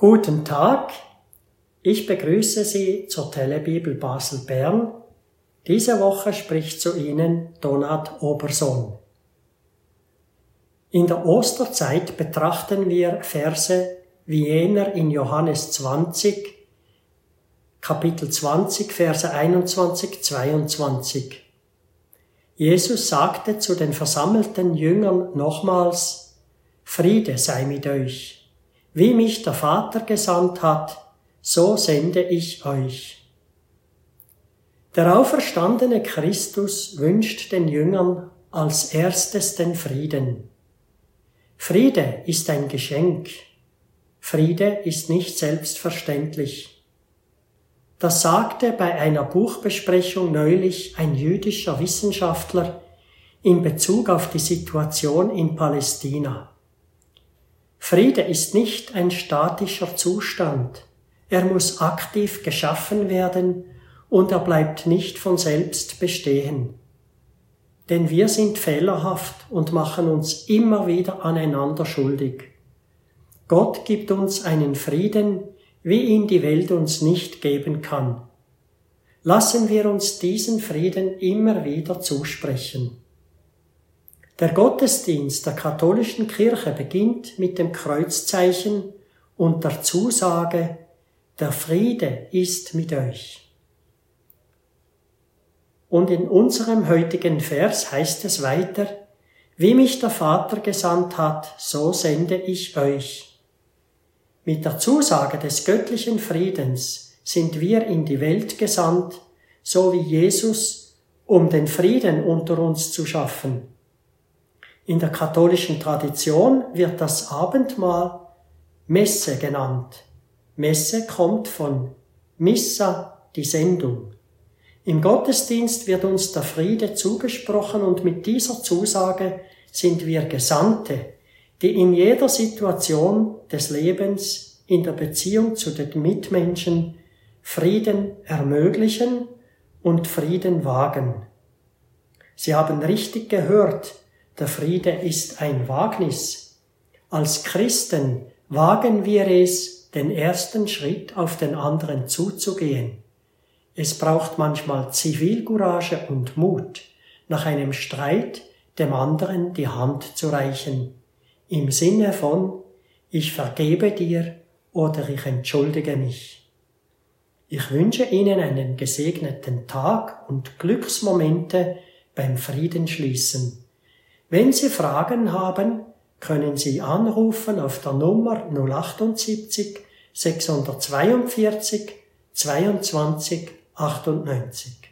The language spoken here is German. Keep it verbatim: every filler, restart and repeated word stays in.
Guten Tag, ich begrüße Sie zur Telebibel Basel-Bern. Diese Woche spricht zu Ihnen Donat Obersohn. In der Osterzeit betrachten wir Verse wie jener in Johannes zwanzig, Kapitel zwanzig, Verse einundzwanzig, zweiundzwanzig. Jesus sagte zu den versammelten Jüngern nochmals: Friede sei mit euch. Wie mich der Vater gesandt hat, so sende ich euch. Der auferstandene Christus wünscht den Jüngern als erstes den Frieden. Friede ist ein Geschenk. Friede ist nicht selbstverständlich. Das sagte bei einer Buchbesprechung neulich ein jüdischer Wissenschaftler in Bezug auf die Situation in Palästina. Friede ist nicht ein statischer Zustand. Er muss aktiv geschaffen werden und er bleibt nicht von selbst bestehen. Denn wir sind fehlerhaft und machen uns immer wieder aneinander schuldig. Gott gibt uns einen Frieden, wie ihn die Welt uns nicht geben kann. Lassen wir uns diesen Frieden immer wieder zusprechen. Der Gottesdienst der katholischen Kirche beginnt mit dem Kreuzzeichen und der Zusage: Der Friede ist mit euch. Und in unserem heutigen Vers heißt es weiter: Wie mich der Vater gesandt hat, so sende ich euch. Mit der Zusage des göttlichen Friedens sind wir in die Welt gesandt, so wie Jesus, um den Frieden unter uns zu schaffen. In der katholischen Tradition wird das Abendmahl Messe genannt. Messe kommt von Missa, die Sendung. Im Gottesdienst wird uns der Friede zugesprochen und mit dieser Zusage sind wir Gesandte, die in jeder Situation des Lebens in der Beziehung zu den Mitmenschen Frieden ermöglichen und Frieden wagen. Sie haben richtig gehört, der Friede ist ein Wagnis. Als Christen wagen wir es, den ersten Schritt auf den anderen zuzugehen. Es braucht manchmal Zivilcourage und Mut, nach einem Streit dem anderen die Hand zu reichen, im Sinne von: Ich vergebe dir oder ich entschuldige mich. Ich wünsche Ihnen einen gesegneten Tag und Glücksmomente beim Friedensschließen. Wenn Sie Fragen haben, können Sie anrufen auf der Nummer null achtundsiebzig sechshundertzweiundvierzig zweiundzwanzig achtundneunzig.